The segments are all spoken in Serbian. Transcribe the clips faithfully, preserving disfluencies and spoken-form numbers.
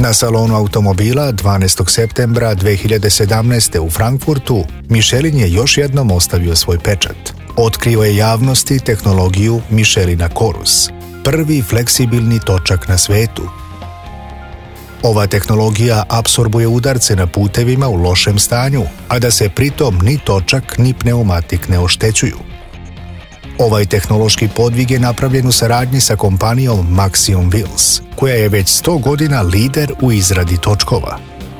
Na salonu automobila dvanaestog septembra dve hiljade sedamnaeste. u Frankfurtu, Michelin je još jednom ostavio svoj pečat. Otkrio je javnosti tehnologiju Michelina Chorus, prvi fleksibilni točak na svetu. Ova tehnologija apsorbuje udarce na putevima u lošem stanju, a da se pritom ni točak ni pneumatik ne oštećuju. Ovaj tehnološki podvig je napravljen u saradnji sa kompanijom Maxion Wheels, koja je već sto godina lider u izradi točkova.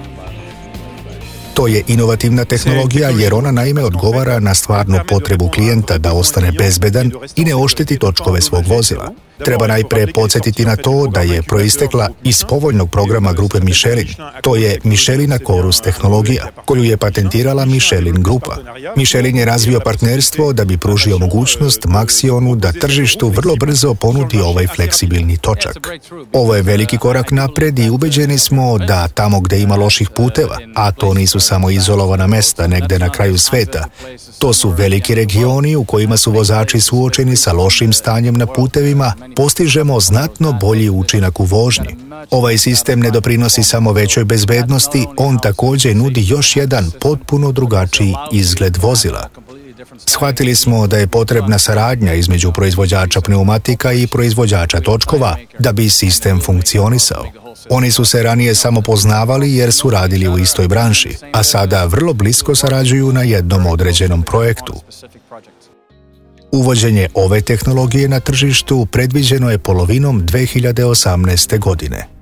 To je inovativna tehnologija jer ona naime odgovara na stvarnu potrebu klijenta da ostane bezbedan i ne ošteti točkove svog vozila. Treba najpre podsjetiti na to da je proistekla iz povoljnog programa grupe Michelin. To je Michelina Chorus tehnologija, koju je patentirala Michelin grupa. Michelin je razvio partnerstvo da bi pružio mogućnost Maxionu da tržištu vrlo brzo ponudi ovaj fleksibilni točak. Ovo je veliki korak napred i ubeđeni smo da tamo gde ima loših puteva, a to nisu samo izolovana mesta negde na kraju sveta, to su veliki regioni u kojima su vozači suočeni sa lošim stanjem na putevima, postižemo znatno bolji učinak u vožnji. Ovaj sistem ne doprinosi samo većoj bezbednosti, on također nudi još jedan potpuno drugačiji izgled vozila. Shvatili smo da je potrebna saradnja između proizvođača pneumatika i proizvođača točkova da bi sistem funkcionisao. Oni su se ranije samo poznavali jer su radili u istoj branši, a sada vrlo blisko sarađuju na jednom određenom projektu. Uvođenje ove tehnologije na tržištu predviđeno je polovinom dve hiljade osamnaeste. godine.